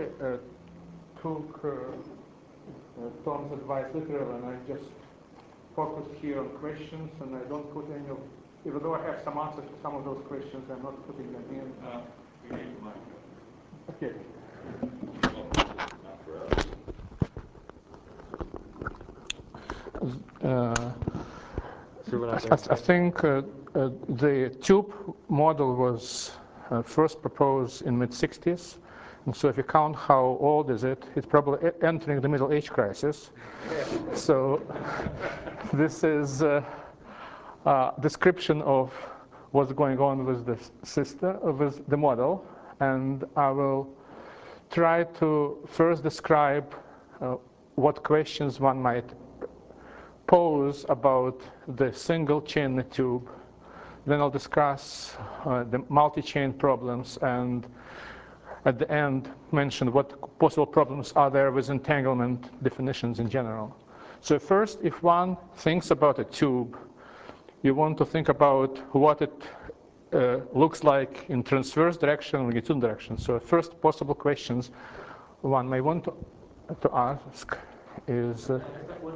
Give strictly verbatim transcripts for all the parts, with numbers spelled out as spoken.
actually uh, took uh, uh, Tom's advice literally, and I just focused here on questions, and I don't put any of, even though I have some answers to some of those questions, I'm not putting them in. Uh, you need the mic. Okay. Uh, I, I think uh, uh, the tube model was uh, first proposed in mid sixties, and so if you count how old is it, it's probably entering the Middle Age crisis. So this is a uh, uh, description of what's going on with the system, with the model, and I will try to first describe uh, what questions one might pose about the single chain in the tube. Then I'll discuss uh, the multi-chain problems, and at the end mention what possible problems are there with entanglement definitions in general. So first, if one thinks about a tube, you want to think about what it uh, looks like in transverse direction and longitudinal direction. So first possible questions one may want to, to ask is, uh,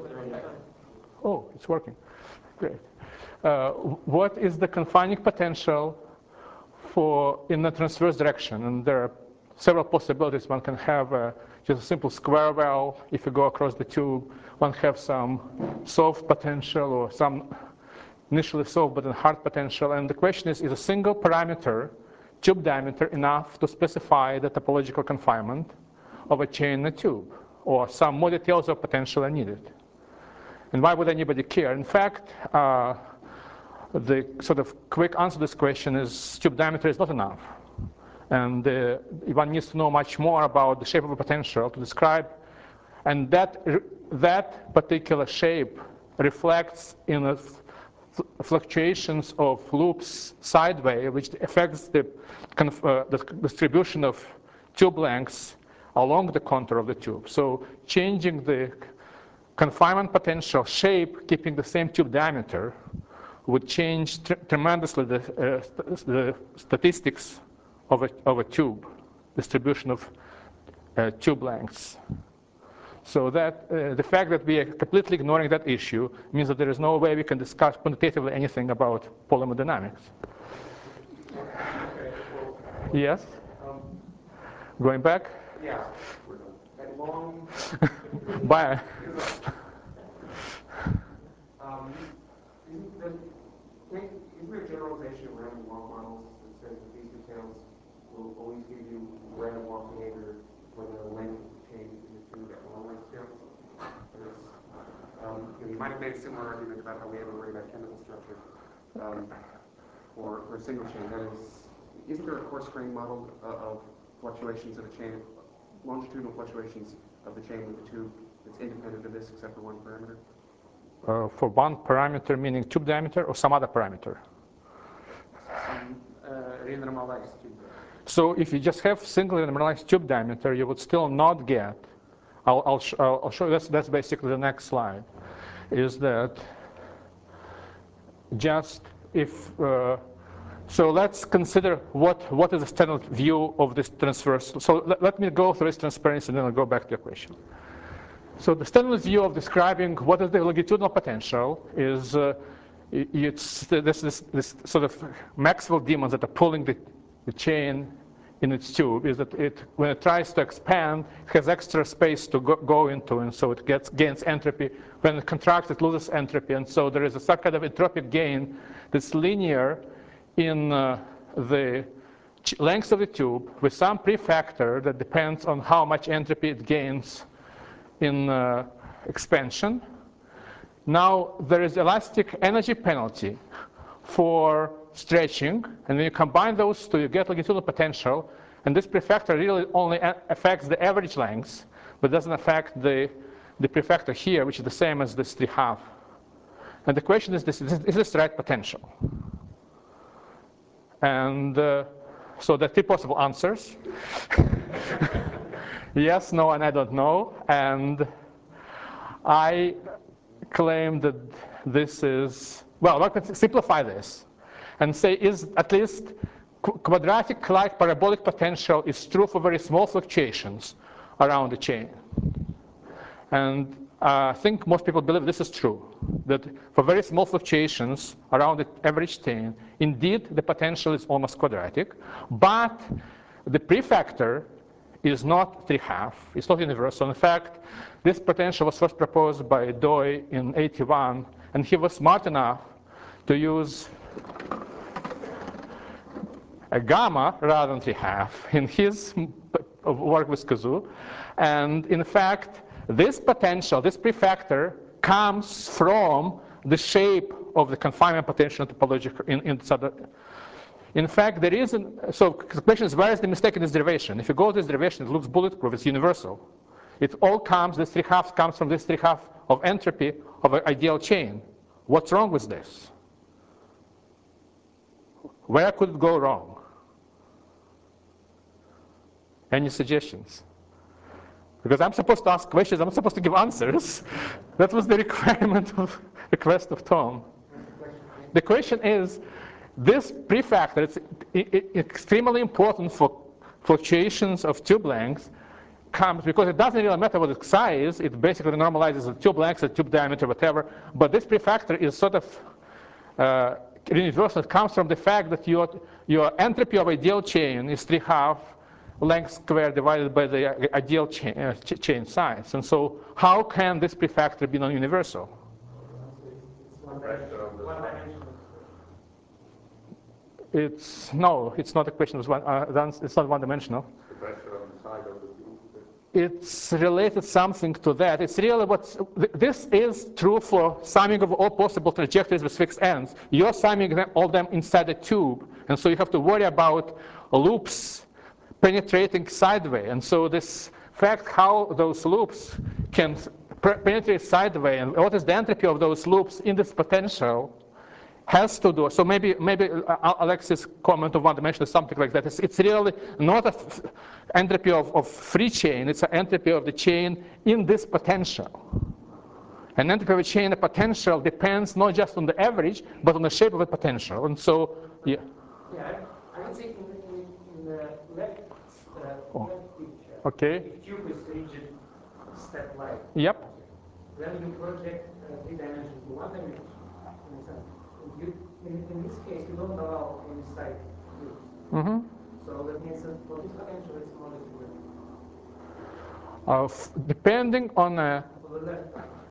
oh, it's working, great. Uh, what is the confining potential for in the transverse direction? And there are several possibilities. One can have a, just a simple square well. If you go across the tube, one have some soft potential or some initially soft but then hard potential. And the question is, is a single parameter, tube diameter, enough to specify the topological confinement of a chain in a tube? Or some more details of potential are needed? And why would anybody care? In fact, uh, the sort of quick answer to this question is tube diameter is not enough. And uh, one needs to know much more about the shape of a potential to describe. And that, that particular shape reflects in a fluctuations of loops sideways, which affects the, uh, the distribution of tube lengths along the contour of the tube. So changing the confinement potential shape, keeping the same tube diameter, would change tr tremendously the, uh, st the statistics of a, of a tube, distribution of uh, tube lengths. So that uh, the fact that we are completely ignoring that issue means that there is no way we can discuss quantitatively anything about polymer dynamics. Okay, well, Yes? Um, Going back? yeah. That long. Bye. um, isn't, the, isn't there a generalization of random walk models that says that these details will always give you random walk behavior for the length of the chain in the tube at long length scales? Um, you, know, you might have made a similar argument about how we have a worry about chemical structure um, for, for a single chain. That is, isn't there a coarse grain model uh, of fluctuations of a chain, longitudinal fluctuations of the chain with the tube that's independent of this except for one parameter? Uh, for one parameter, meaning tube diameter, or some other parameter? Some uh, renormalized tube diameter. So if you just have single renormalized tube diameter, you would still not get, I'll, I'll, sh I'll show you, that's, that's basically the next slide, is that just if, uh, so let's consider what, what is the standard view of this transverse. So let, let me go through this transparency and then I'll go back to your question. So the standard view of describing what is the longitudinal potential is uh, it's this, this, this sort of Maxwell demons that are pulling the, the chain in its tube, is that it, when it tries to expand, it has extra space to go, go into, and so it gets, gains entropy. When it contracts, it loses entropy, and so there is a some kind of entropic gain that's linear in uh, the length of the tube with some prefactor that depends on how much entropy it gains in uh, expansion. Now there is elastic energy penalty for stretching, and when you combine those two, you get longitudinal potential, and this prefactor really only affects the average length, but doesn't affect the, the prefactor here, which is the same as this three half. And the question is, this, is this the right potential? And uh, so there are three possible answers. Yes, no, and I don't know. And I claim that this is, well, let me simplify this and say, is at least quadratic-like parabolic potential is true for very small fluctuations around the chain. And uh, I think most people believe this is true, that for very small fluctuations around the average chain, indeed the potential is almost quadratic, but the prefactor is not three half, it's not universal. In fact, this potential was first proposed by Doi in eighty-one, and he was smart enough to use a gamma rather than three half in his work with Kazoo. And in fact, this potential, this prefactor, comes from the shape of the confinement potential topological in, in In fact, there isn't, so the question is, where is the mistake in this derivation? If you go to this derivation, it looks bulletproof, it's universal. It all comes, this three halves comes from this three half of entropy of an ideal chain. What's wrong with this? Where could it go wrong? Any suggestions? Because I'm supposed to ask questions, I'm supposed to give answers. That was the requirement of request of Tom. The question is, this prefactor is extremely important for fluctuations of tube length, comes because it doesn't really matter what the psi is, it basically normalizes the tube length, the tube diameter, whatever, but this prefactor is sort of uh, universal. It comes from the fact that your, your entropy of ideal chain is three half length squared divided by the ideal chain, uh, ch chain size. And so how can this prefactor be non-universal? It's, no, it's not a question of one, uh, it's not one-dimensional. It's related something to that. It's really what, this is true for summing of all possible trajectories with fixed ends. You're summing them, all them inside the tube, and so you have to worry about loops penetrating sideways. And so this fact how those loops can penetrate sideways and what is the entropy of those loops in this potential has to do, so maybe maybe Alexis' comment of one dimension is something like that. It's, it's really not an entropy of, of free chain, it's an entropy of the chain in this potential. An entropy of a chain, a potential depends not just on the average, but on the shape of the potential. And so, yeah. Yeah, I would say in the, in the left, uh, oh. left picture, okay. if cube is rigid step-like, yep. then you project uh, three dimensions to one dimension. You, in, in this case, you don't allow any side loops. Mm-hmm. So that means that for this potential, it's more like uh, depending on uh, for the left,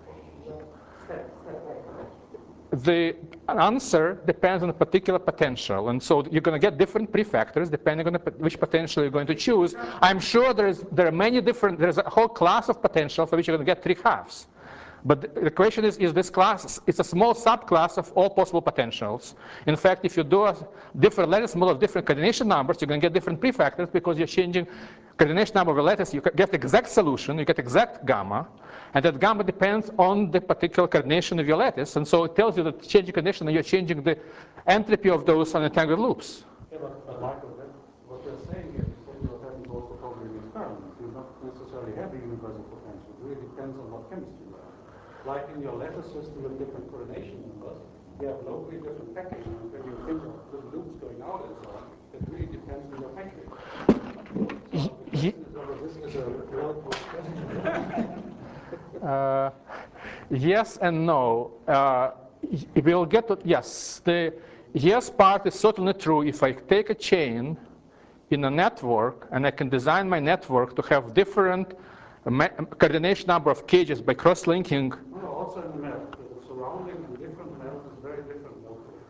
step, step like the answer depends on a particular potential, and so you're going to get different prefactors depending on the, which potential you're going to choose. I'm sure there is there are many different. There's a whole class of potential for which you're going to get three halves. But the question is, is this class, it's a small subclass of all possible potentials. In fact, if you do a different lattice model of different coordination numbers, you're going to get different prefactors because you're changing coordination number of a lattice. You get the exact solution, you get exact gamma, and that gamma depends on the particular coordination of your lattice. And so it tells you that changing coordination, you're changing the entropy of those unentangled loops. Yeah, but, but Michael, that, what you're saying is what happens also probably in experiments. You don't necessarily have a universal potential. It really depends on what chemistry you have. Like in your lattice system with different coordination numbers, you have locally different packing. And when you think of little loops going out and so on, it really depends on your packing. So the question is whether this is a well-posed question. uh, yes and no. Uh, we'll get to, yes. The yes part is certainly true if I take a chain in a network and I can design my network to have different coordination number of cages by cross-linking. No, no, also in the melt. The surrounding the different melt is very different locally.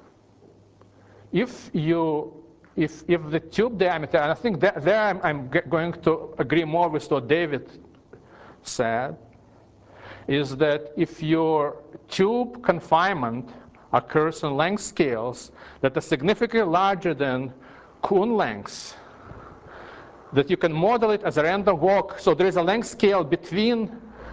If you, if if the tube diameter, and I think that there I'm, I'm going to agree more with what David said, is that if your tube confinement occurs on length scales that are significantly larger than Kuhn lengths, that you can model it as a random walk. So there is a length scale between.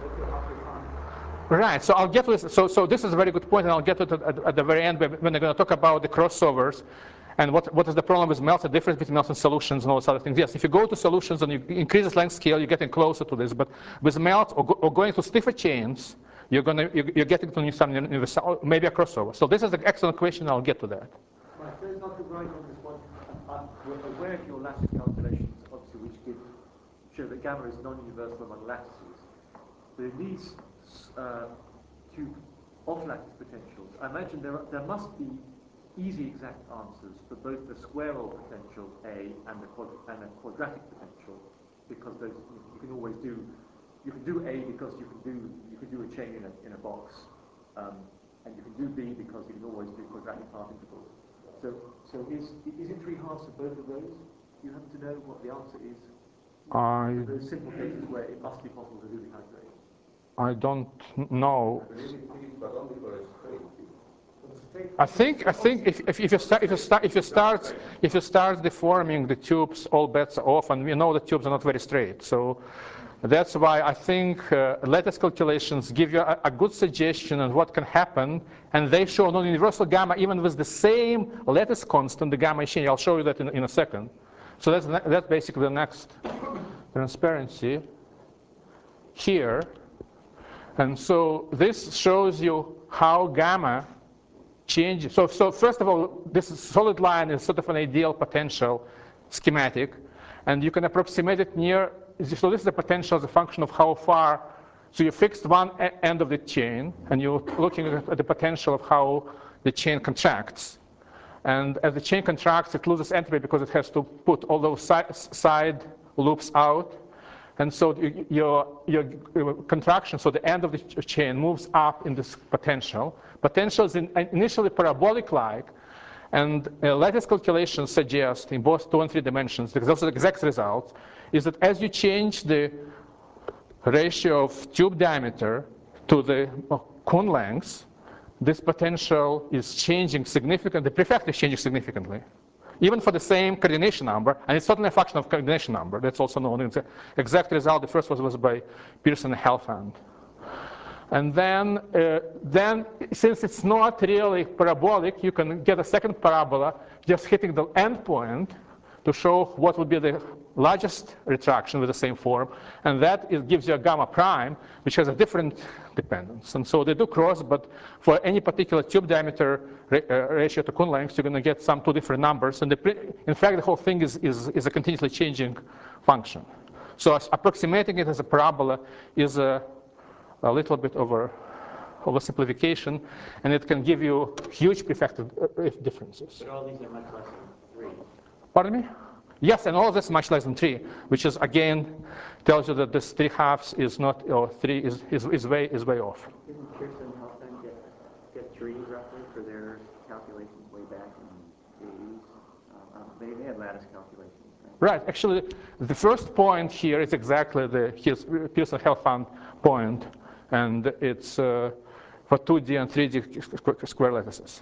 Right. So I'll get to this. So, so this is a very good point, and I'll get to it at, at the very end when I'm going to talk about the crossovers and what, what is the problem with melts, the difference between melts and solutions and all those other things. Yes, if you go to solutions and you increase this length scale, you're getting closer to this. But with melts or, go, or going to stiffer chains, you're going to you're getting to some universal, maybe a crossover. So this is an excellent question. I'll get to that. My friend, not to going from this one. I I'm aware of your lattice calculations, obviously, which give show that gamma is non-universal among lattices. But in these uh, two off-lattice potentials, I imagine there, are, there must be easy exact answers for both the square order potential A and the, quad and the quadratic potential, because those you can always do. You can do A because you can do you can do a chain in a in a box, um, and you can do B because you can always do quadratic part integrals. So so is is it three halves of both of those? You happen to know what the answer is? I For those simple cases where it must be possible to do the calculation. I don't know. I believe it is, but only for a straight. I think I think if, if, if you start if you start if you start if you start deforming the tubes, all bets are off, and we know the tubes are not very straight. So that's why I think uh, lattice calculations give you a, a good suggestion on what can happen, and they show non-universal gamma even with the same lattice constant, the gamma is changing. I'll show you that in, in a second. So that's that's basically the next transparency here, and so this shows you how gamma change. So, so first of all, this solid line is sort of an ideal potential schematic, and you can approximate it near. So this is the potential as a function of how far. So you fixed one end of the chain, and you're looking at the potential of how the chain contracts. And as the chain contracts, it loses entropy because it has to put all those side, side loops out. And so your, your contraction, so the end of the chain moves up in this potential. Potential is in, initially parabolic-like, and uh, lattice calculations suggest in both two and three dimensions, because those are the exact results, is that as you change the ratio of tube diameter to the cone length, this potential is changing significantly, the prefect is changing significantly. Even for the same coordination number, and it's certainly a function of coordination number. That's also known. It's the exact result. The first was, was by Pearson and Helfand. And then, uh, then, since it's not really parabolic, you can get a second parabola just hitting the endpoint to show what would be the largest retraction with the same form. And that is, gives you a gamma prime, which has a different dependence. And so they do cross, but for any particular tube diameter ra uh, ratio to cone length, you're going to get some two different numbers. And the in fact, the whole thing is, is, is a continuously changing function. So approximating it as a parabola is a, a little bit over oversimplification, and it can give you huge prefective differences. But all these are much less than three. Pardon me? Yes, and all of this is much less than three, which is again tells you that this three halves is not, or three is, is, is way is way off. Didn't Pearson and Helfand get, get three roughly for their calculations way back in the eighties? Uh, um, they, they had lattice calculations. Right. Right. Actually, the first point here is exactly the his Pearson-Helfand point, and it's uh, for two D and three D square lattices.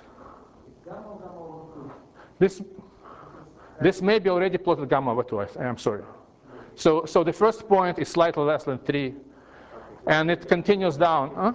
This. This may be already plotted gamma over two, I am sorry. So, so the first point is slightly less than three, and it continues down. Huh?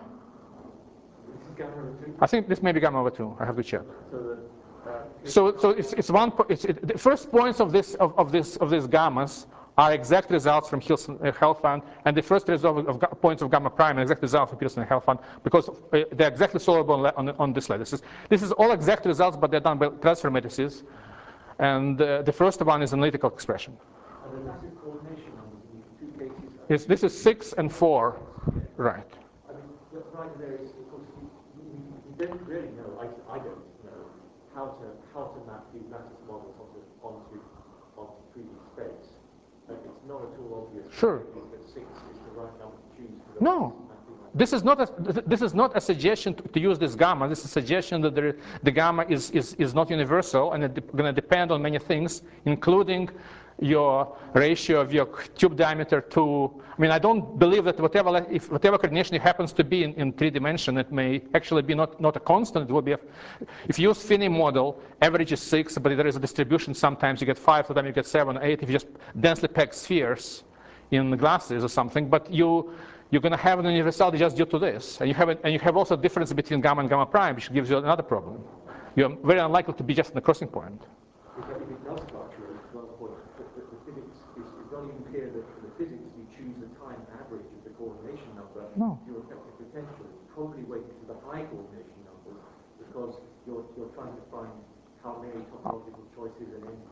I think this may be gamma over two. I have to check. So, so it's, it's one. It's, it, the first points of this of, of this of these gammas are exact results from Helfand, and the first result of, of points of gamma prime are exact results from Pearson and Helfand, because uh, they're exactly solvable on, on, on this lattices. This is all exact results, but they're done by transfer matrices. And uh, the first one is an analytical expression. And the lattice coordination numbers in these two cases. It's, this is six and four, yeah. Right. I mean, the right there is, of course, we, we, we don't really know. I, I don't know how to how to map these lattice models onto onto onto three D space. Like, it's not at all obvious. Sure. That six is the right number to choose for the no. This is not a, this is not a suggestion to, to use this gamma. This is a suggestion that the, the gamma is, is, is not universal, and it's going to depend on many things, including your ratio of your tube diameter to, I mean, I don't believe that whatever, if whatever coordination happens to be in, in three dimension, it may actually be not, not a constant. It will be, a, if you use Finney model, average is six, but there is a distribution. Sometimes you get five, sometimes you get seven, eight, if you just densely packed spheres in glasses or something, but you, you're going to have an universality just due to this. And you have, a, and you have also a difference between gamma and gamma prime, which gives you another problem. You're very unlikely to be just in the crossing point. If it does fluctuate, one point, the, the, the physics is, it's not even clear that for the physics you choose the time average of the coordination number no. to your effective potential. It's probably weighted to the high coordination numbers because you're, you're trying to find how many topological choices and ends.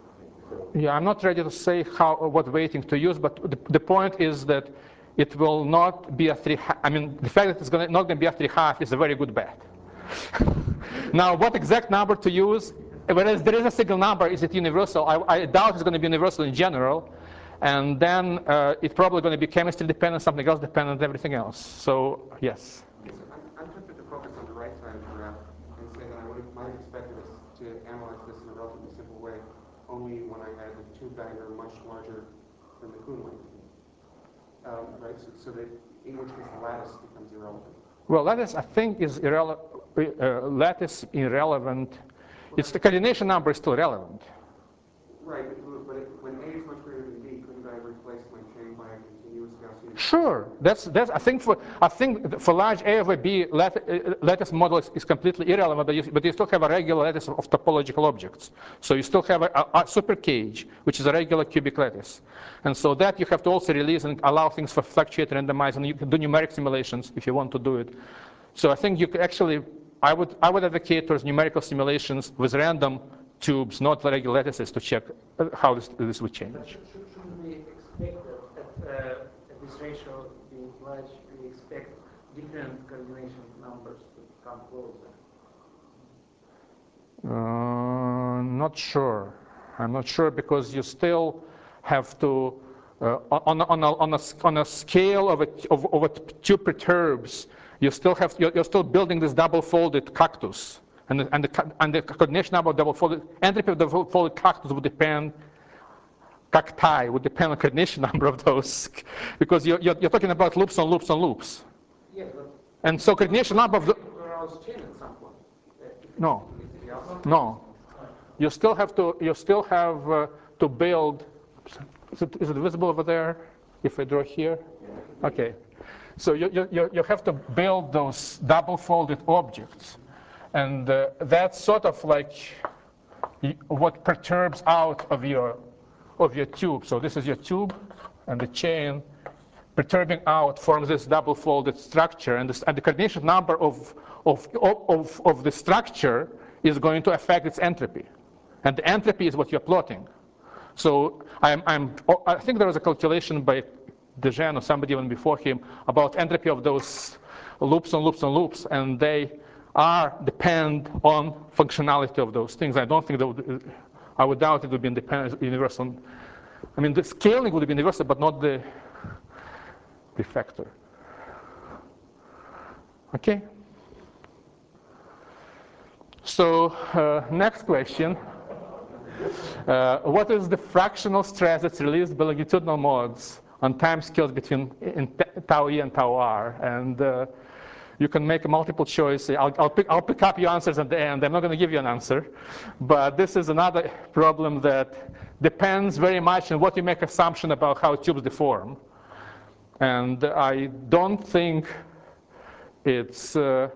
Yeah, I'm not ready to say how what weighting to use, but the, the point is that it will not be a three. I mean, the fact that it's gonna, not going to be a three half is a very good bet. Now, what exact number to use? Whereas there is a single number, is it universal? I, I doubt it's going to be universal in general, and then uh, it's probably going to be chemistry dependent, something else dependent, everything else. So yes. Yes, I'm, I'm tempted to focus on the right side of the graph and say that I would have, might have expected us to analyze this in a relatively simple way, only when I had the tube diameter much larger than the Kuhn length. Um, right, so, so that in which case the lattice becomes irrelevant. Well, lattice, I think, is irrelevant. Uh, lattice irrelevant. It's the coordination number is still relevant. Right, but, but it, when A is much greater than B, couldn't I replace my chain by a continuous Gaussian? Sure, that's that's. I think for I think for large A over B, lat, uh, lattice model is, is completely irrelevant. But you, but you still have a regular lattice of, of topological objects. So you still have a, a, a super cage, which is a regular cubic lattice, and so that you have to also release and allow things for fluctuate, randomize, and you can do numeric simulations if you want to do it. So I think you could actually, I would I would advocate towards numerical simulations with random tubes, not regular lattices, to check how this this would change. But should, shouldn't we expect that at, uh, at this ratio being large, we expect different coordination numbers to come closer? Uh, not sure. I'm not sure because you still have to, uh, on, on, a, on, a, on a scale of, a, of, of a tube perturbs, you still have, you're, you're still building this double-folded cactus. And the, and, the, and the coordination number of double-folded, entropy of the double-folded cactus would depend, cacti would depend on coordination number of those, because you're, you're, you're talking about loops on loops on loops. Yes, but and so coordination number of the, arouse chain at some point. no, no. You still have to, you still have uh, to build, is it, is it visible over there if I draw here? Okay. So you, you, you have to build those double-folded objects. And uh, that's sort of like what perturbs out of your, of your tube. So this is your tube, and the chain perturbing out forms this double-folded structure. And, this, and the coordination number of, of, of, of the structure is going to affect its entropy. And the entropy is what you're plotting. So I'm, I'm, I think there was a calculation by Dejean or somebody even before him about entropy of those loops and loops and loops, and they are depend on functionality of those things. I don't think that would, I would doubt it would be independent, universal. I mean, the scaling would be universal, but not the, the factor. Okay. So uh, next question. Uh, what is the fractional stress that's released by longitudinal modes on time scales between in tau e and tau r? And uh, you can make a multiple choice. I'll, I'll, pick, I'll pick up your answers at the end. I'm not going to give you an answer. But this is another problem that depends very much on what you make assumption about how tubes deform. And I don't think it's, uh,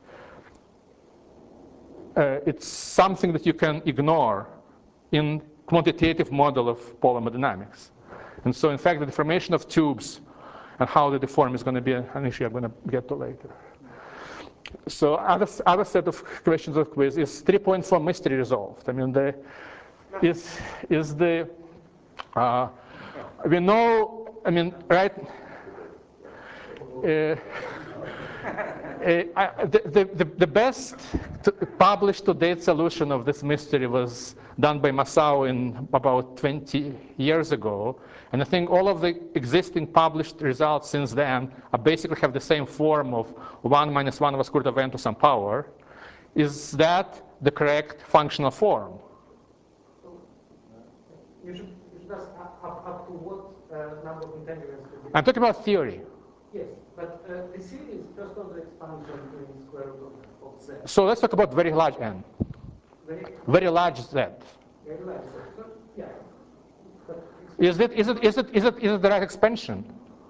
uh, it's something that you can ignore in quantitative model of polymer dynamics. And so in fact, the deformation of tubes and how they deform is going to be an issue I'm going to get to later. So other, other set of questions of quiz is three point four mystery resolved. I mean, the, is, is the, uh, we know, I mean, right, uh, Uh, I, the, the, the best to published to date solution of this mystery was done by Masao in about twenty years ago. And I think all of the existing published results since then are basically have the same form of one minus one over square root of n to some power. Is that the correct functional form? You should, you should ask up, up, up to what uh, number of integrals? I'm talking about theory. Yes, but uh, the series first order expansion in square root of, of z. So let's talk about very large n. Very, very large z. very large z. So, yeah. But is it is it is it is it is it the right expansion?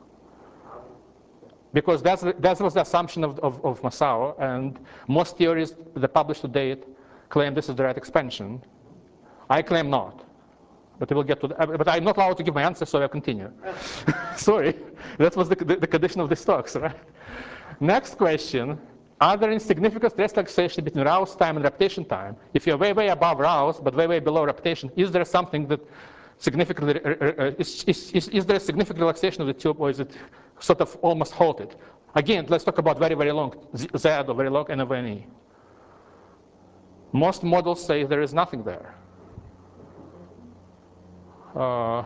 Because that's the, that was the assumption of, of, of Masao, and most theories that published to date claim this is the right expansion. I claim not. But we will get to the, but I'm not allowed to give my answer, so I'll continue. Sorry, that was the, the, the condition of these talks, right? Next question. are there insignificant stress relaxation between rouse time and repetition time? If you're way, way above rouse, but way, way below repetition, is there something that significantly, uh, uh, is, is, is, is there a significant relaxation of the tube, or is it sort of almost halted? Again, let's talk about very, very long Z or very long N of N E. Most models say there is nothing there. Uh,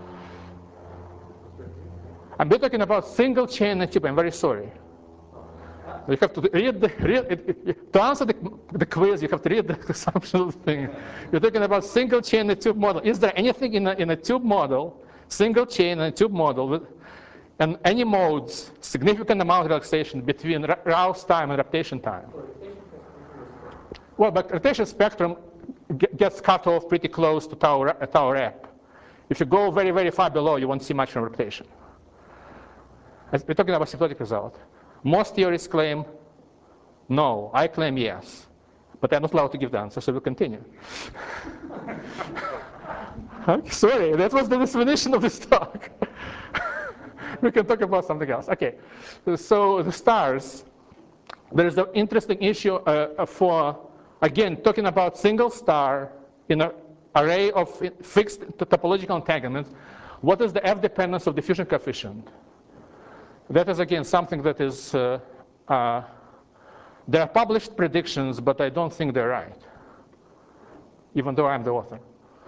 I'm talking about single chain and tube. I'm very sorry. You have to read the, read it, to answer the, the quiz, you have to read the assumptional thing. You're talking about single chain and tube model. Is there anything in a, in a tube model, single chain and tube model, with, and any modes, significant amount of relaxation between rouse time and repetition time? Well, but rotation spectrum gets cut off pretty close to tau, tau rep. If you go very, very far below, you won't see much from rotation. We're talking about symptotic result. Most theories claim no. I claim yes. But I'm not allowed to give the answer, so we'll continue. Okay, sorry, that was the definition of this talk. We can talk about something else. Okay, so the stars. There is an interesting issue uh, for, again, talking about single star in an array of fixed topological entanglements. What is the F dependence of diffusion coefficient? That is, again, something that is, uh, uh, there are published predictions, but I don't think they're right, even though I'm the author.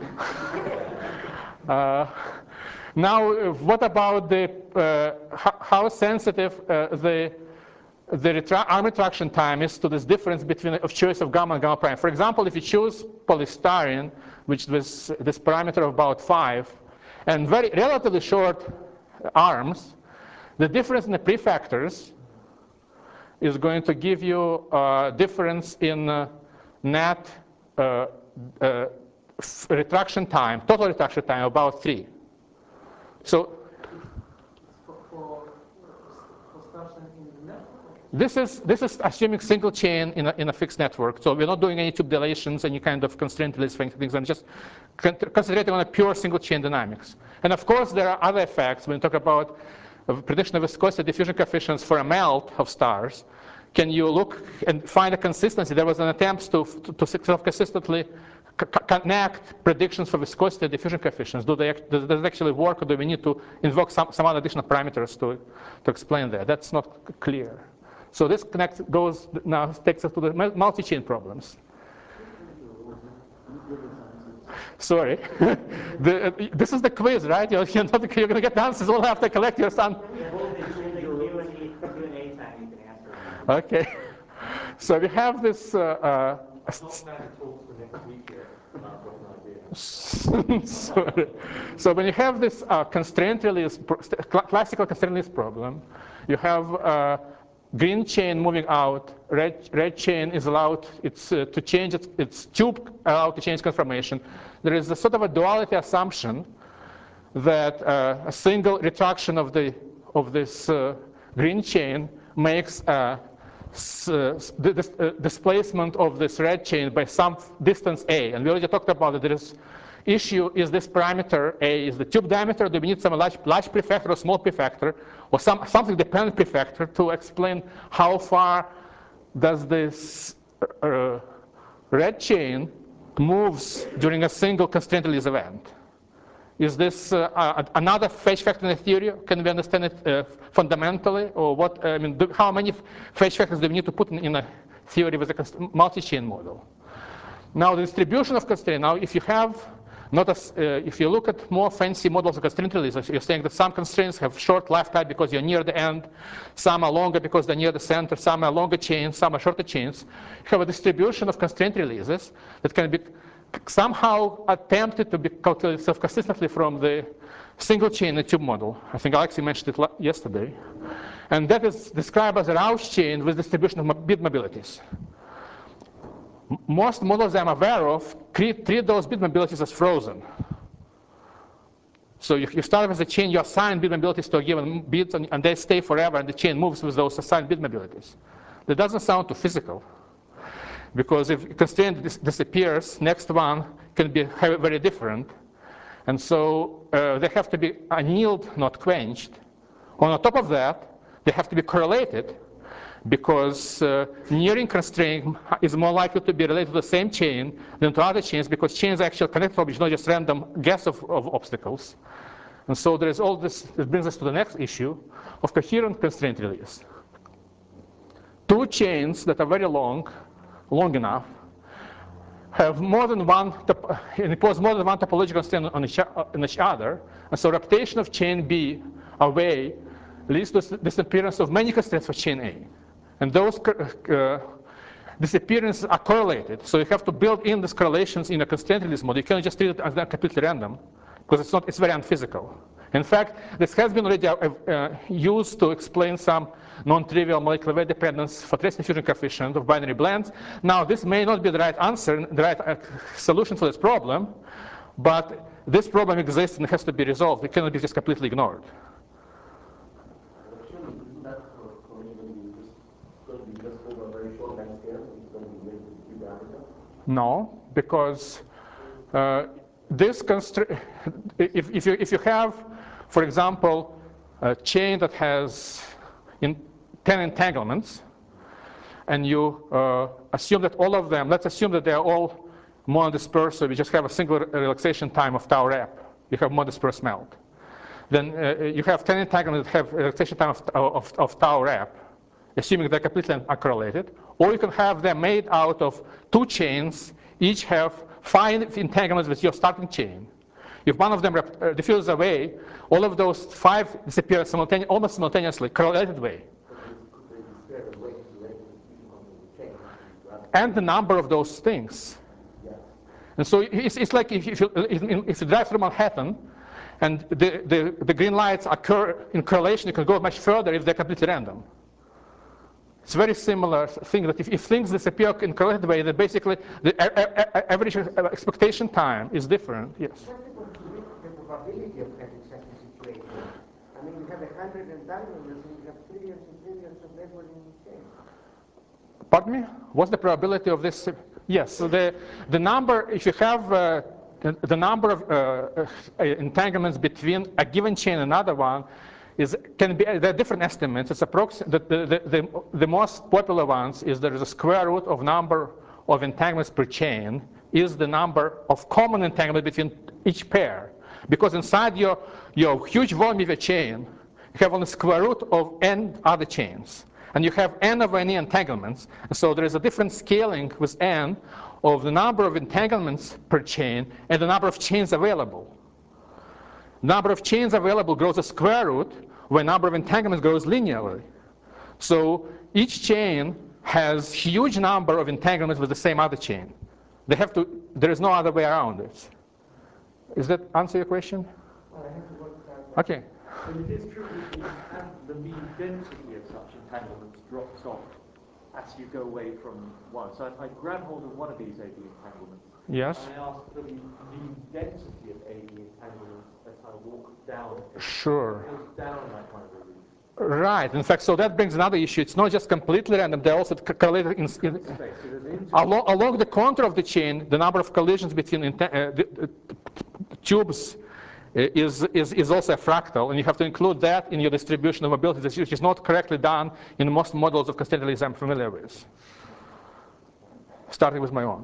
uh, now, what about the, uh, how, how sensitive uh, the, the arm retraction time is to this difference between of choice of gamma and gamma prime? For example, if you choose polystyrene, which was this parameter of about five, and very relatively short arms, the difference in the prefactors is going to give you a difference in uh, net uh, uh, retraction time, total retraction time, about three. So For, for, for stars in the network? this is this is assuming single chain in a, in a fixed network. So we're not doing any tube dilations, any kind of constraint release things. I'm just con concentrating on a pure single chain dynamics. And of course, there are other effects when we talk about of prediction of viscosity diffusion coefficients for a melt of stars. Can you look and find a consistency? There was an attempt to, to, to self-consistently connect predictions for viscosity and diffusion coefficients. Do they, does, does it actually work, or do we need to invoke some, some other additional parameters to, to explain that? That's not clear. So this connect goes, now takes us to the multi-chain problems. Sorry. the, uh, this is the quiz, right? You're, you're, not, you're going to get the answers all after collect your son. Okay. So we have this. Uh, uh, Sorry. So when you have this uh, constraint release, classical constraint release problem, you have uh, green chain moving out, red, red chain is allowed it's, uh, to change its, its tube allowed to change conformation. There is a sort of a duality assumption that uh, a single retraction of, the, of this uh, green chain makes a uh, the uh, displacement of this red chain by some distance a. And we already talked about it. There is issue is this parameter a is the tube diameter. Do we need some large, large prefactor or small prefactor, or some something dependent prefactor to explain how far does this uh, red chain moves during a single constraint release event? Is this uh, uh, another phase factor in the theory? Can we understand it uh, fundamentally, or what? I mean, do, how many phase factors do we need to put in, in a theory with a multi-chain model? Now, the distribution of constraint. Now, if you have not as, uh, if you look at more fancy models of constraint releases, you're saying that some constraints have short lifetime because you're near the end, some are longer because they're near the center, some are longer chains, some are shorter chains. You have a distribution of constraint releases that can be somehow attempted to be calculated self-consistently from the single chain and tube model. I think Alexei mentioned it yesterday. And that is described as a Rouse chain with distribution of bit mobilities. Most models I'm aware of treat, treat those bit mobilities as frozen. So you, you start with a chain, you assign bit mobilities to a given bit, and, and they stay forever, and the chain moves with those assigned bit mobilities. That doesn't sound too physical. Because if constraint dis disappears, next one can be very different. And so uh, they have to be annealed, not quenched. On top of that, they have to be correlated, because uh, nearing constraint is more likely to be related to the same chain than to other chains, because chains are actually connected objects, not just random guess of, of obstacles. And so there is all this. This brings us to the next issue of coherent constraint release. Two chains that are very long, long enough, have more than one, impose more than one topological constraint on each, on each other, and so repetition of chain B away leads to disappearance of many constraints for chain A. And those uh, disappearances are correlated, so you have to build in these correlations in a constraint release model. You cannot just treat it as completely random, because it's not. It's very unphysical. In fact, this has been already uh, uh, used to explain some non-trivial molecular weight dependence for trace diffusion coefficient of binary blends. Now, this may not be the right answer, the right uh, solution for this problem, but this problem exists and has to be resolved. It cannot be just completely ignored. Isn't that correlation going to be just over a very short length scale? It's going to be limited to two diameter? No, because uh, this constraint, if, if, you, if you have, for example, a chain that has in ten entanglements, and you uh, assume that all of them, let's assume that they're all monodispersed, so we just have a single relaxation time of tau rep. You have monodispersed melt. Then uh, you have ten entanglements that have relaxation time of, of, of tau rep, assuming they're completely uncorrelated. Or you can have them made out of two chains, each have five entanglements with your starting chain. If one of them uh, diffuses away, all of those five disappear simultane almost simultaneously, correlated way. And the number of those things. And so it's, it's like if, if, you, if you drive through Manhattan and the, the, the green lights occur in correlation, you can go much further if they're completely random. It's a very similar thing that if, if things disappear in correlated way, then basically the average expectation time is different. Yes. The probability of having such a situation. I mean, you have a hundred entanglements and you have trillions and trillions of networking chains. Pardon me? What's the probability of this? Yes. So the the number, if you have uh, the, the number of uh, uh, entanglements between a given chain and another one, is can be there are different estimates. It's approximate. The, the the the most popular ones is there is a square root of number of entanglements per chain is the number of common entanglements between each pair. Because inside your, your huge volume of a chain, you have only square root of n other chains. And you have n over any entanglements. And so there is a different scaling with n of the number of entanglements per chain and the number of chains available. Number of chains available grows a square root, where number of entanglements grows linearly. So each chain has huge number of entanglements with the same other chain. They have to, there is no other way around it. Does that answer your question? Well, I have to work that. Okay. But it is true that the, the mean density of such entanglements drops off as you go away from one. So if I grab hold of one of these A B entanglements, Yes. I ask for the mean density of A B entanglements as I walk down. Sure. It goes down like one of the routes. Right. In fact, so that brings another issue. It's not just completely random. They're also correlated in, in Space. So along, along the contour of the chain. The number of collisions between uh, the, the tubes is, is, is also a fractal, and you have to include that in your distribution of mobility, which is not correctly done in most models of constraint release I'm familiar with, starting with my own.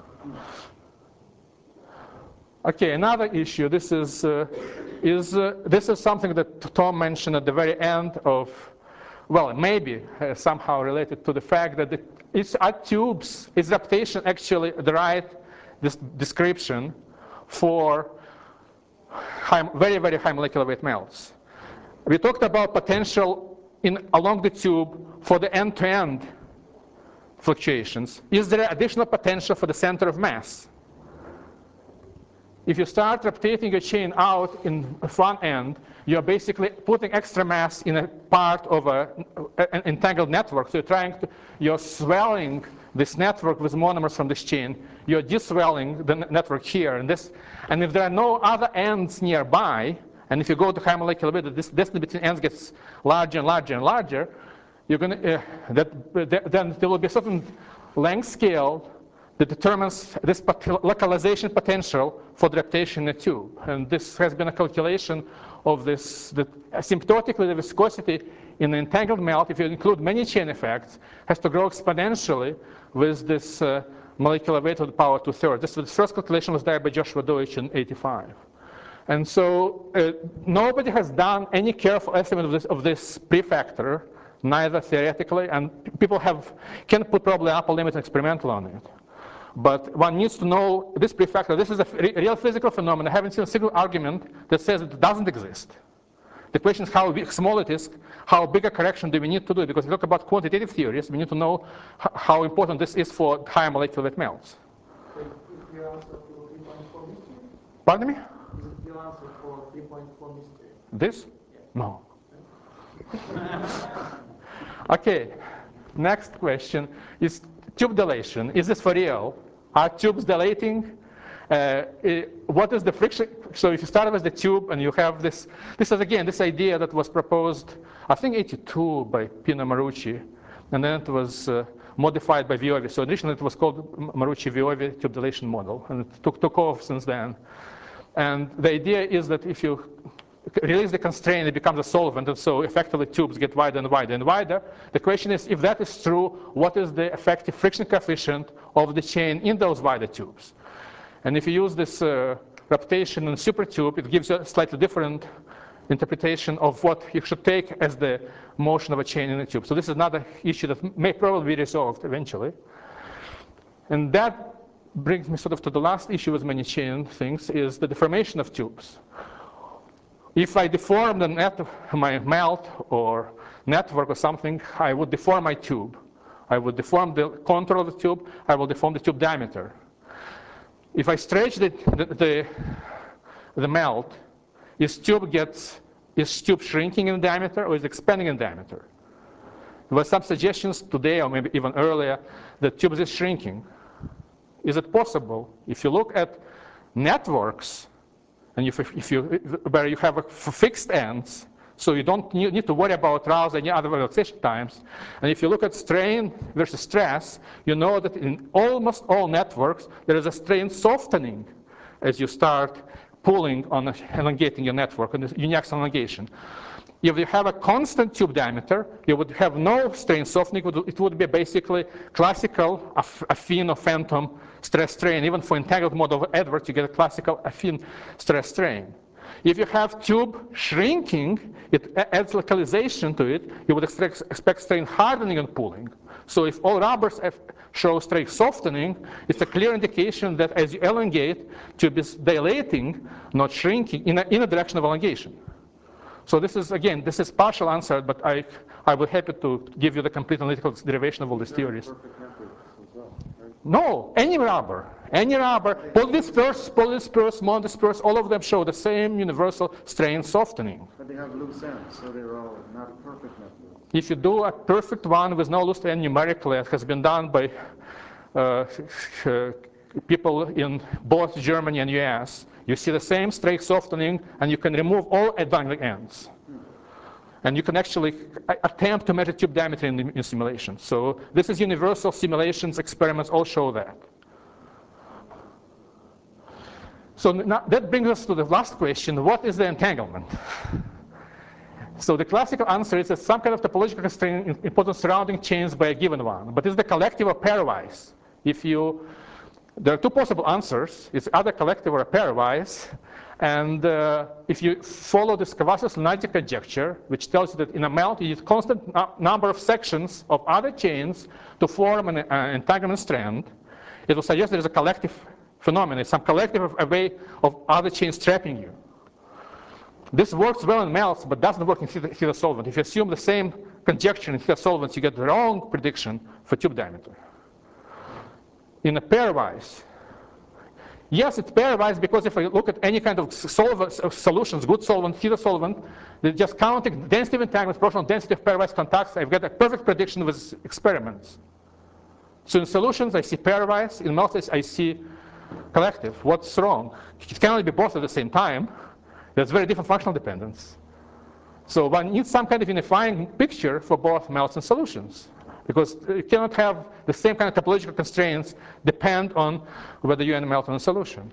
Okay, another issue. This is uh, is uh, this is something that Tom mentioned at the very end of, well, maybe uh, somehow related to the fact that the, it's our tubes, is adaptation actually the right this description for high, very very high molecular weight melts. We talked about potential in along the tube for the end-to-end fluctuations. Is there additional potential for the center of mass? If you start rotating your chain out in one end, you're basically putting extra mass in a part of a, an entangled network. So you're trying to, you're swelling this network with monomers from this chain. You're deswelling the network here. And, this, and if there are no other ends nearby, and if you go to high molecular weight, this distance between ends gets larger and larger and larger, you're going to, uh, that, then there will be a certain length scale that determines this localization potential for the reptation in a tube. And this has been a calculation of this, that asymptotically the viscosity in the entangled melt, if you include many chain effects, has to grow exponentially with this uh, molecular weight of the power two-thirds. This was the first calculation was done by Joshua Deutsch in eighty-five. And so uh, nobody has done any careful estimate of this, of this prefactor, neither theoretically, and people have, can put probably upper limit experimental on it. But one needs to know this prefactor. This is a re real physical phenomenon. I haven't seen a single argument that says it doesn't exist. The question is how big, small it is, how big a correction do we need to do? Because if we talk about quantitative theories, we need to know how important this is for higher molecular weight melts. Is it your answer for three point four mystery? Pardon me? Is it your answer for three point four mystery? This? Yeah. No. Okay, next question is tube dilation. Is this for real? Are tubes dilating? Uh, what is the friction? So if you start with the tube and you have this, this is again this idea that was proposed, I think eighty-two by Pino Marucci, and then it was uh, modified by Viovi. So initially it was called Marucci-Viovi tube dilation model, and it took, took off since then. And the idea is that if you release the constraint, it becomes a solvent, and so effectively tubes get wider and wider and wider. The question is, if that is true, what is the effective friction coefficient of the chain in those wider tubes? And if you use this uh, reptation in super tube, it gives you a slightly different interpretation of what you should take as the motion of a chain in a tube. So this is another issue that may probably be resolved eventually. And that brings me sort of to the last issue with many chain things, is the deformation of tubes. If I deform the net, my melt or network or something, I would deform my tube. I would deform the contour of the tube. I will deform the tube diameter. If I stretch the, the, the, the melt, is tube gets, is tube shrinking in diameter or is expanding in diameter? There were some suggestions today or maybe even earlier that tube is shrinking. Is it possible? If you look at networks, and if, if you, where you have a fixed ends, so you don't need to worry about rouse any other relaxation times. And if you look at strain versus stress, you know that in almost all networks, there is a strain softening as you start pulling on elongating your network, and uniaxial elongation. If you have a constant tube diameter, you would have no strain softening. It would be basically classical affine or phantom stress strain. Even for entangled mode of Edwards, you get a classical affine stress strain. If you have tube shrinking, it adds localization to it. You would expect, expect strain hardening and pulling. So if all rubbers show strain softening, it's a clear indication that as you elongate, tube is dilating, not shrinking, in a, in a direction of elongation. So this is, again, this is partial answer, but I, I will be happy to give you the complete analytical derivation of all these theories. No, any rubber, any rubber, polydisperse, polydisperse, monodisperse, all of them show the same universal strain softening. But they have loose ends, so they're all not a perfect network. If you do a perfect one with no loose end numerically, it has been done by uh, people in both Germany and U S, you see the same strain softening, and you can remove all dangling ends. And you can actually attempt to measure tube diameter in, in simulation. So this is universal simulations, experiments all show that. So now that brings us to the last question, what is the entanglement? So the classical answer is that some kind of topological constraint important surrounding chains by a given one. But is the collective or pairwise? If you, there are two possible answers. It's either collective or pairwise. And uh, if you follow this Cavazos-Lunardi conjecture, which tells you that in a melt you need constant number of sections of other chains to form an uh, entanglement strand, it will suggest there is a collective phenomenon, some collective way of other chains trapping you. This works well in melts, but doesn't work in heater solvent. If you assume the same conjecture in heater solvents, you get the wrong prediction for tube diameter. In a pairwise, yes, it's pairwise because if I look at any kind of solvent, solutions, good solvent, heater solvent, they're just counting density of entanglements, proportional density of pairwise contacts. I've got a perfect prediction with experiments. So in solutions, I see pairwise. In melts, I see collective. What's wrong? It can only be both at the same time. There's very different functional dependence. So one needs some kind of unifying picture for both melts and solutions. because you cannot have the same kind of topological constraints depend on whether you end melt on a solution.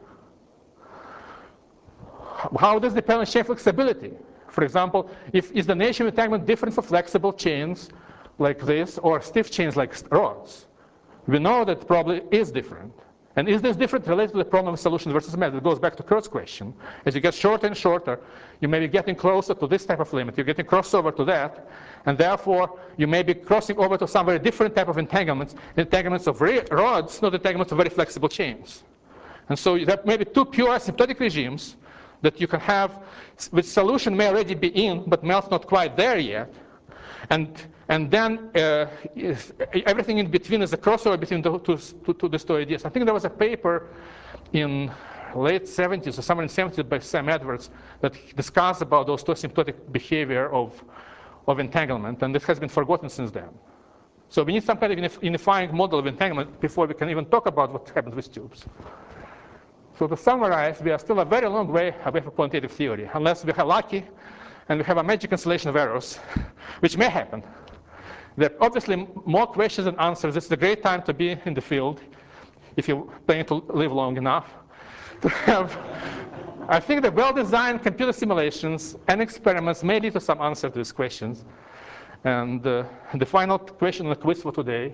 How does depend on chain flexibility? For example, if is the nation entanglement different for flexible chains like this or stiff chains like rods? We know that probably is different. And is this different related to the problem of solution versus method? It goes back to Kurt's question. As you get shorter and shorter, you may be getting closer to this type of limit. You're getting crossover to that. And therefore, you may be crossing over to some very different type of entanglements, entanglements of rods, not entanglements of very flexible chains. And so that may be two pure asymptotic regimes that you can have, which solution may already be in, but melt's not quite there yet. And, and then uh, everything in between is a crossover between the two, two, two, these two ideas. I think there was a paper in late seventies or somewhere in seventies by Sam Edwards that discussed about those two asymptotic behavior of, of entanglement, and this has been forgotten since then. So we need some kind of unifying model of entanglement before we can even talk about what happens with tubes. So to summarize, we are still a very long way away from quantitative theory, unless we are lucky and we have a magic constellation of errors, which may happen. There are obviously more questions than answers. This is a great time to be in the field if you plan to live long enough. To have, I think the well-designed computer simulations and experiments may lead to some answer to these questions. And uh, the final question on the quiz for today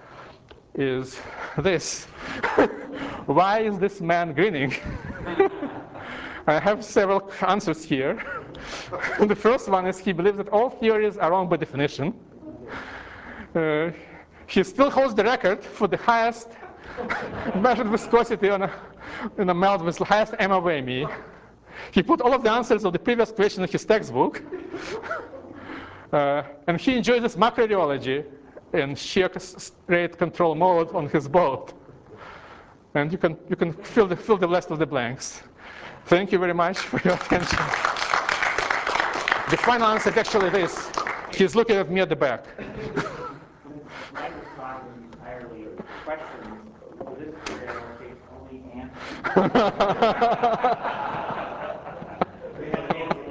is this. Why is this man grinning? I have several answers here. The first one is he believes that all theories are wrong by definition. Uh, he still holds the record for the highest measured viscosity on a, in a melt with the highest M over M E. He put all of the answers of the previous question in his textbook. Uh, and he enjoys this macroreology in shear rate control mode on his boat. And you can, you can fill, the, fill the rest of the blanks. Thank you very much for your attention. The final answer is actually this. He's looking at me at the back. Mine was not entirely a question. So this is where I'll take only answers. We have an answer.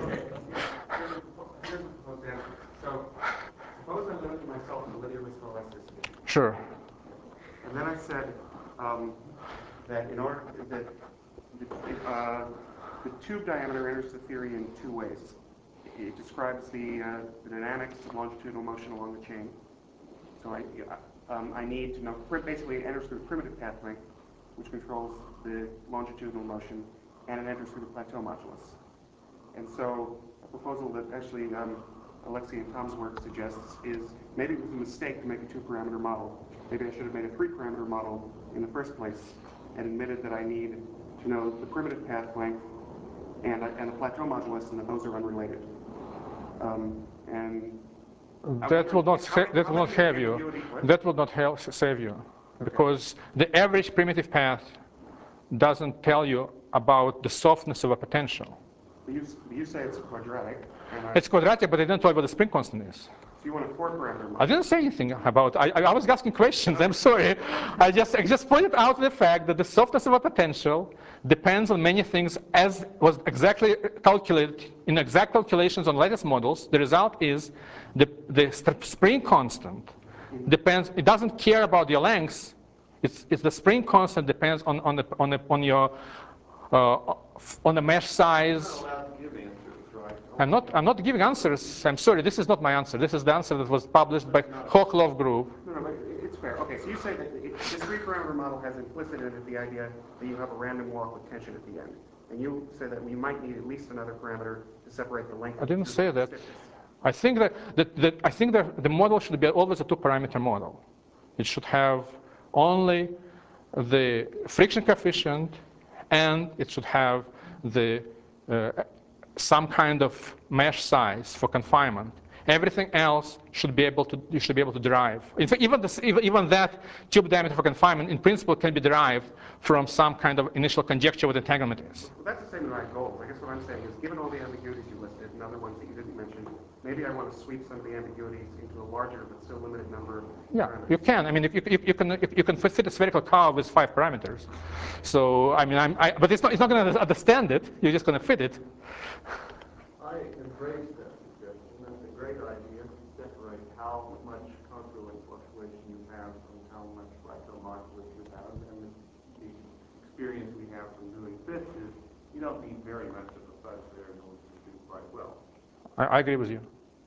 Here's the proposed answer. So suppose I'm limiting myself to linear viscoelasticity. Sure. And then I said um, that in order that the, uh, the tube diameter enters the theory in two ways. It describes the, uh, the dynamics of longitudinal motion along the chain. So I, um, I need to know, basically it enters through the primitive path length, which controls the longitudinal motion, and it enters through the plateau modulus. And so a proposal that actually um, Alexei and Tom's work suggests is maybe it was a mistake to make a two-parameter model. Maybe I should have made a three-parameter model in the first place and admitted that I need to know the primitive path length and, and the plateau modulus, and that those are unrelated. Um, and that will not that will not have you. That will not help save you, because the average primitive path doesn't tell you about the softness of a potential. You, you say it's quadratic. And I, it's quadratic, but I didn't tell you what the spring constant is. So you want a four-parameter model? I didn't say anything about. I, I was asking questions. I'm sorry. I just I just pointed out the fact that the softness of a potential depends on many things, as was exactly calculated in exact calculations on latest models. The result is the the spring constant depends. It doesn't care about your lengths. It's it's the spring constant depends on on the on the on your uh, on the mesh size. I'm not, I'm not giving answers. I'm sorry, this is not my answer. This is the answer that was published by Hochlov Group. No, no, but it's fair. Okay, so you say that it, this three-parameter model has implicit in it the idea that you have a random walk with tension at the end. And you say that we might need at least another parameter to separate the length. I didn't say that. I think that, that, that I think that the model should be always a two-parameter model. It should have only the friction coefficient, and it should have the uh, some kind of mesh size for confinement. Everything else should be able to you should be able to derive. In fact, even, this, even even that tube diameter for confinement, in principle, can be derived from some kind of initial conjecture what entanglement is. Well, that's the same with our goals. I guess what I'm saying is, given all the ambiguities you listed and other ones that you didn't mention, maybe I want to sweep some of the ambiguities into a larger but still limited number of Yeah, parameters. you can. I mean, if you, you, you can if you can fit a spherical curve with five parameters. So I mean, I'm, I, but it's not it's not going to understand it. You're just going to fit it. I embrace that suggestion. That's a great idea to separate how much congruent fluctuation you have from how much micromodulus you have. And the, the experience we have from doing fits is you don't need very much of a fudge there in order to do quite well. I, I agree with you.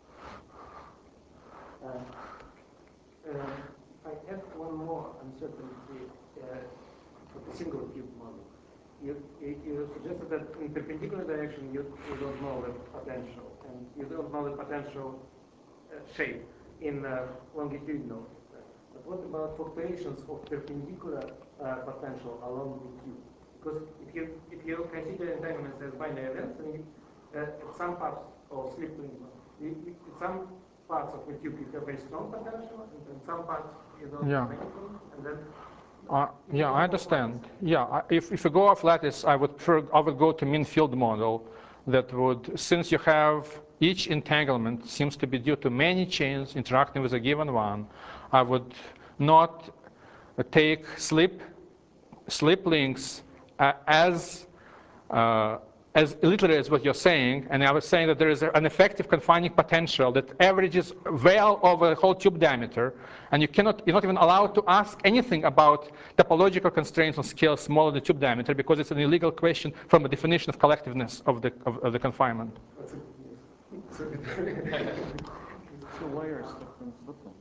Uh, uh, I add one more uncertainty uh, for the single cube model. You, you suggested that in perpendicular direction you, you don't know the potential, and you don't know the potential uh, shape in uh, longitudinal. But what about fluctuations of perpendicular uh, potential along the cube? Because if you if you consider entanglements as binary events, then you, uh, at some parts of slip link, you, you, at some parts of the cube you have very strong potential, and in some parts you don't yeah. have anything, and then. Uh, yeah, I understand. Yeah, I, if, if you go off lattice, I would prefer, I would go to mean field model that would, since you have each entanglement seems to be due to many chains interacting with a given one, I would not uh, take slip, slip links uh, as uh, as literally as what you're saying, and I was saying that there is an effective confining potential that averages well over the whole tube diameter, and you cannot, you're not even allowed to ask anything about topological constraints on scales smaller than the tube diameter because it's an illegal question from a definition of collectiveness of the, of, of the confinement. So why are slip links slip links?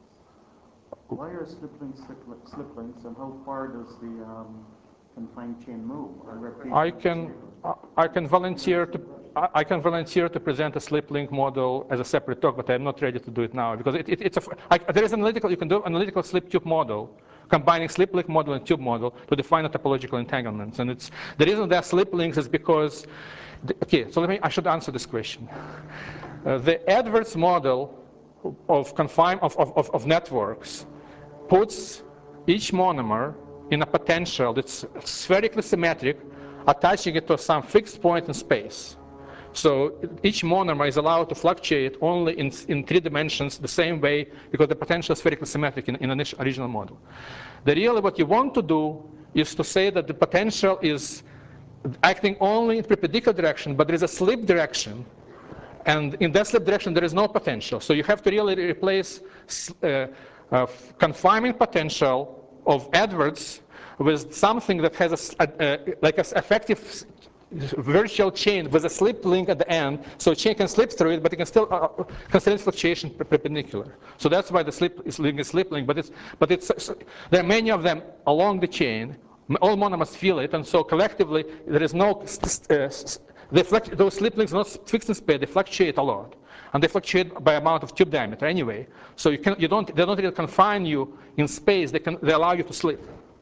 Why are slip links slip, slip links, and how far does the um, confined chain move? I can, I can volunteer to, I can volunteer to present a slip link model as a separate talk, but I'm not ready to do it now because it, it, it's a, I, there is an analytical, you can do an analytical slip tube model, combining slip link model and tube model to define the topological entanglements. And it's, the reason there are slip links is because, the, okay, so let me, I should answer this question. Uh, the Edwards model of confine, of, of, of networks puts each monomer in a potential that's spherically symmetric, attaching it to some fixed point in space. So each monomer is allowed to fluctuate only in, in three dimensions the same way because the potential is spherically symmetric in, in an original model. The really what you want to do is to say that the potential is acting only in perpendicular direction, but there is a slip direction. And in that slip direction, there is no potential. So you have to really replace uh, uh, confinement potential of Edwards with something that has a, a, a, like an effective virtual chain with a slip link at the end. So a chain can slip through it, but it can still uh, constrain fluctuation perpendicular. So that's why the slip is link is slip link. But it's but it's uh, there are many of them along the chain. All monomers feel it, and so collectively there is no. Uh, They fluct those slip links are not fixed in space, they fluctuate a lot. And they fluctuate by amount of tube diameter anyway. So you can, you don't, they don't really confine you in space, they, can, they allow you to slip.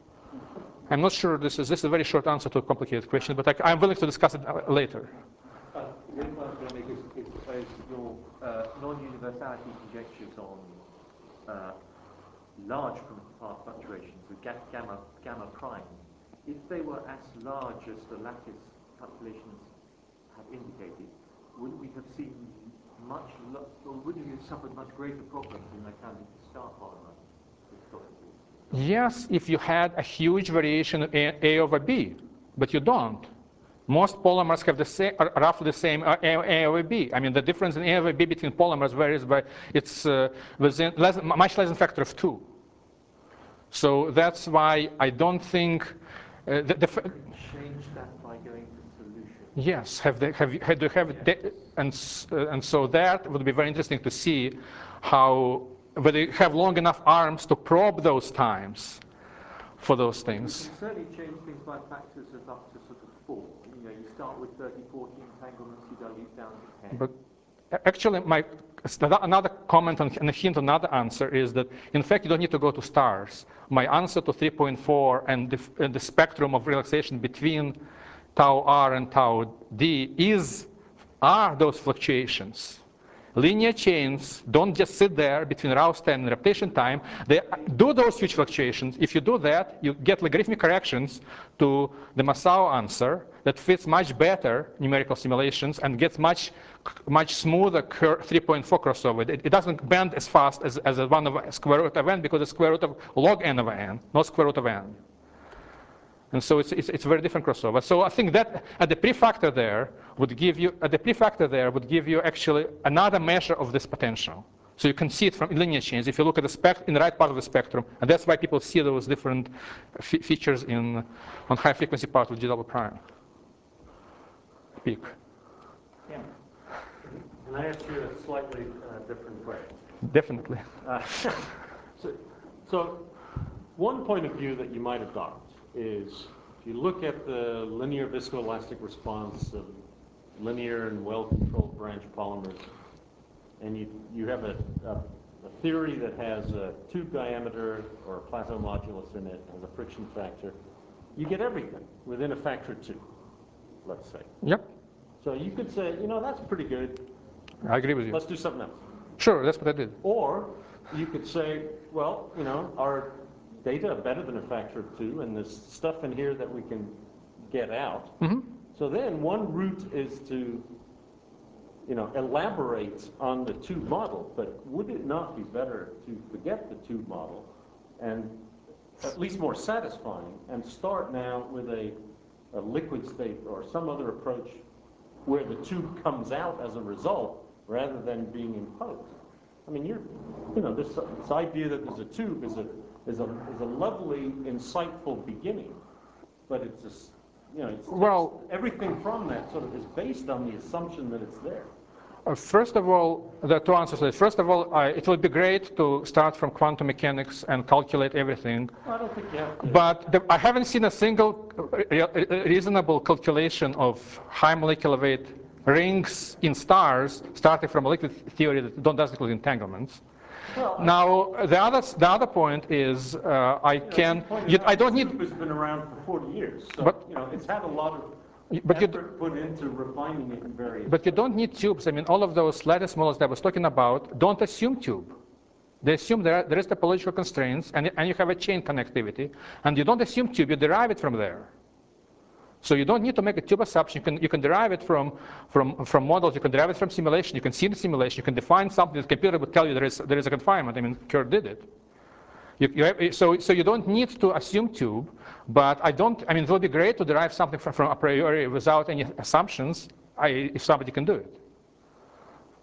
I'm not sure this is, this is a very short answer to a complicated question, but I, I'm willing to discuss it later. Uh, the only point I'm going to make is, is, is your uh, non-universality conjectures on uh, large fluctuations with gamma, gamma prime. If they were as large as the lattice calculations have indicated, wouldn't we have seen much, or wouldn't we have suffered much greater problems in accounting for star polymer historically? Yes, if you had a huge variation of A, A over B, but you don't. Most polymers have the same, are roughly the same A, A over B. I mean, the difference in A over B between polymers varies by, it's uh, within less, much less than a factor of two. So that's why I don't think uh, the, the change that by going to solution. Yes, have they have had to have yes. and uh, and so that would be very interesting to see how whether you have long enough arms to probe those times for those things. You can certainly change things by factors of up to sort of four. You know, you start with thirty, forty entanglements, you dilute down to ten. But actually, my another comment and a hint, another answer is that in fact you don't need to go to stars. My answer to three point four and the, and the spectrum of relaxation between tau r and tau d is are those fluctuations. Linear chains don't just sit there between Rouse time and repetition time. They do those huge fluctuations. If you do that, you get logarithmic corrections to the Masao answer that fits much better numerical simulations and gets much much smoother three point four crossover. It, it doesn't bend as fast as, as a one of square root of n because it's square root of log n over n, not square root of n. And so it's, it's, it's a very different crossover. So I think that at the prefactor there would give you, at the prefactor there would give you actually another measure of this potential. So you can see it from linear chains if you look at the spec in the right part of the spectrum, and that's why people see those different f features in on high frequency part of G double prime peak. Yeah. Can I ask you a slightly uh, different question? Definitely. Uh, so, so one point of view that you might adopt is if you look at the linear viscoelastic response of linear and well-controlled branch polymers, and you, you have a, a, a theory that has a tube diameter or a plateau modulus in it, has a friction factor, you get everything within a factor of two, let's say. Yep. So you could say, you know, that's pretty good. I agree with you. Let's do something else. Sure, that's what I did. Or you could say, well, you know, our data are better than a factor of two, and there's stuff in here that we can get out. Mm-hmm. So then one route is to, you know, elaborate on the tube model, but would it not be better to forget the tube model and at least more satisfying and start now with a, a liquid state or some other approach where the tube comes out as a result rather than being imposed? I mean, you're, you know, this, this idea that there's a tube is a, is a, is a lovely, insightful beginning, but it's just, you know, it's well, everything from that sort of is based on the assumption that it's there. Uh, first of all, there are two answers to it. First of all, I, it would be great to start from quantum mechanics and calculate everything. I don't think you have to. But the, I haven't seen a single re reasonable calculation of high molecular weight rings in stars starting from a liquid theory that don't doesn't include entanglements. Well, now, the other, the other point is uh, I you know, can, you you, out, I don't the need... tube has been around for forty years, so but, you know, it's had a lot of but effort you, put into refining it in various But you ways. don't need tubes. I mean, all of those lattice models that I was talking about don't assume tube. They assume there, there is topological constraints, and, and you have a chain connectivity. And you don't assume tube, you derive it from there. So you don't need to make a tube assumption. You can, you can derive it from, from, from models. You can derive it from simulation. You can see the simulation. You can define something. The computer would tell you there is, there is a confinement. I mean, Kerr did it. You, you have, so, so you don't need to assume tube, but I don't, I mean, it would be great to derive something from, from a priori without any assumptions, I, if somebody can do it.